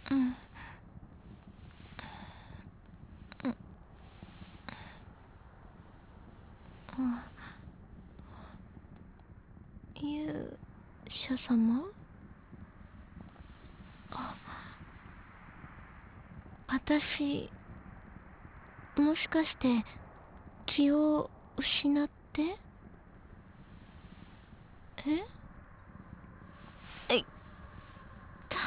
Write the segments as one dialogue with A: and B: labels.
A: うん。勇者様。私、もしかして気を失って？えいった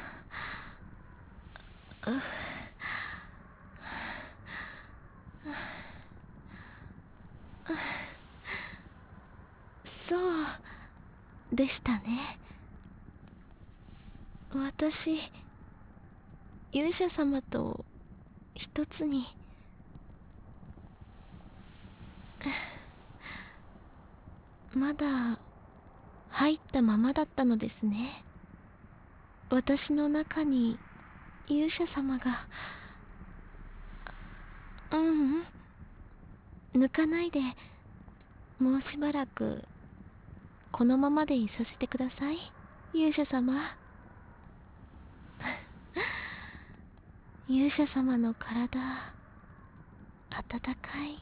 A: そうでしたね。私、勇者様と一つに。まだ入ったままだったのですね。私の中に勇者様が。ううん、抜かないで。もうしばらくこのままでいさせてください、勇者様。勇者様の体、温かい。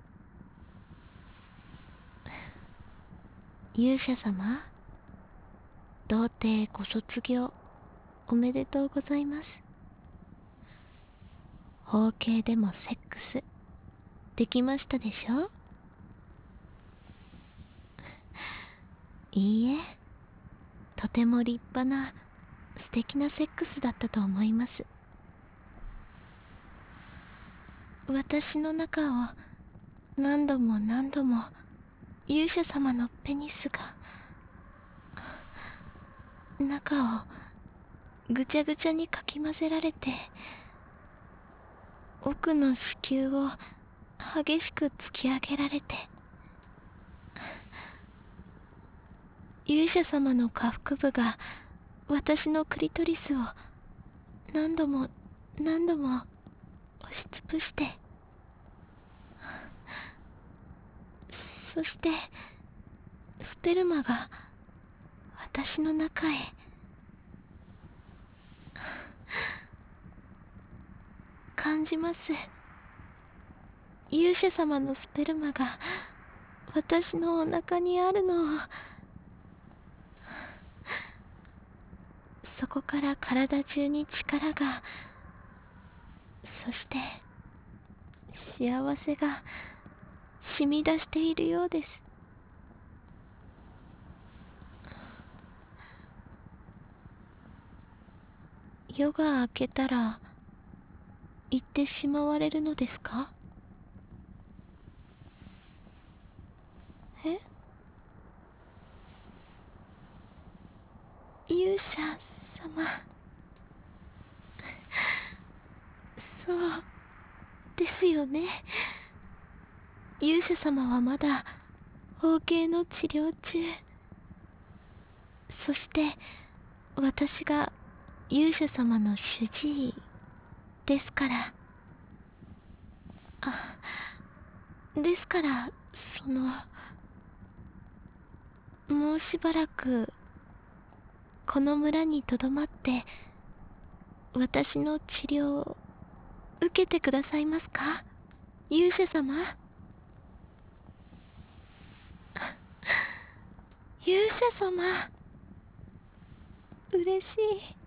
A: 勇者様、童貞ご卒業おめでとうございます。包茎でもセックスできましたでしょ？いいえ、とても立派な素敵なセックスだったと思います。私の中を何度も何度も勇者様のペニスが、中をぐちゃぐちゃにかき混ぜられて、奥の子宮を激しく突き上げられて、勇者様の下腹部が私のクリトリスを何度も何度も押しつぶして、そしてスペルマが私の中へ。感じます。勇者様のスペルマが私のお腹にあるのを。そこから体中に力が、そして幸せが染み出しているようです。夜が明けたら行ってしまわれるのですか？え？勇者様。そうですよね。勇者様はまだ包茎の治療中。そして私が勇者様の主治医ですから。ですからもうしばらくこの村にとどまって私の治療を受けてくださいますか、勇者様。勇者様、嬉しい。